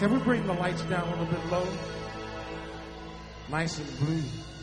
Can we bring the lights down a little bit low? Nice and blue.